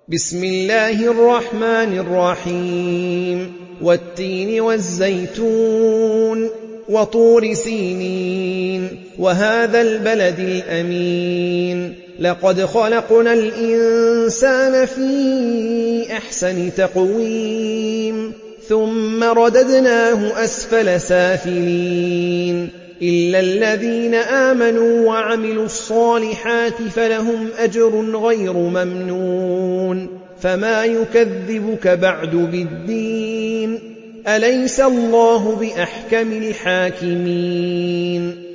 بسم الله الرحمن الرحيم والتين والزيتون وطور سينين وهذا البلد الأمين لقد خلقنا الإنسان في أحسن تقويم ثم رددناه أسفل سافلين إلا الذين آمنوا وعملوا الصالحات فلهم أجر غير ممنون فما يكذبك بعد بالدين أليس الله بأحكم الحاكمين